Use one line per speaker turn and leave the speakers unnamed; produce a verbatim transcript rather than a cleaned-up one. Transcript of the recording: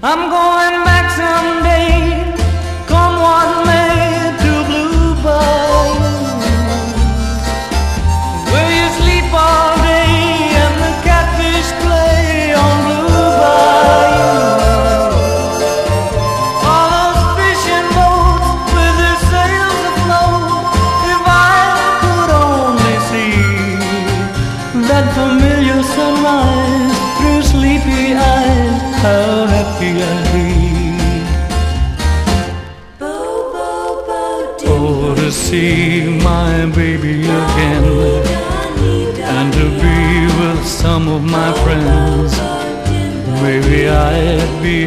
I'm going back someday, come what may, to Blue Bayou, where you sleep all day and the catfish play on Blue Bayou. All those fishing boats with their sails afloat, if I could only see that familiar sunrise through sleepy eyes, how happy I'd be. Oh, to see my baby again, and to be with some of my friends, maybe I'd be